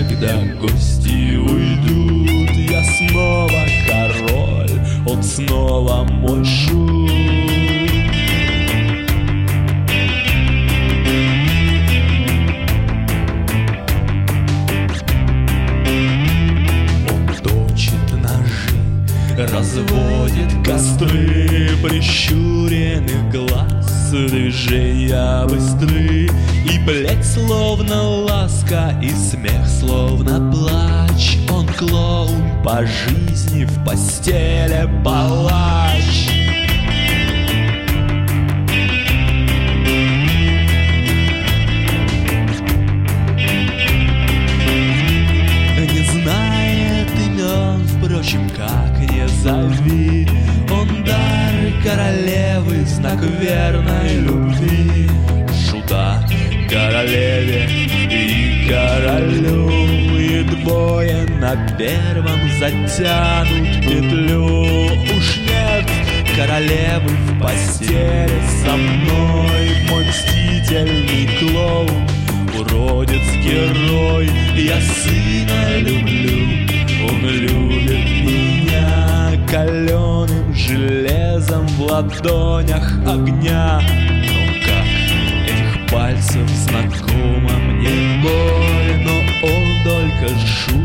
когда гости уйдут, я снова король, он снова мой шут. Он точит ножи, разводит костры прищуренных глаз, движения быстры, и блядь словно ласка, и смех словно плач. Он клоун по жизни, в постели палач. Не знает имен, впрочем, как не зови, он дар королевы, знак верной любви. Шута королеве и королю, и двое на первом затянут петлю. Уж нет королевы в постели со мной, мой мстительный клоун, уродец-герой. Я сына люблю, он любит меня, каленым железом в ладонях огня. Но как этих пальцев знакома мне боль, но он только жут.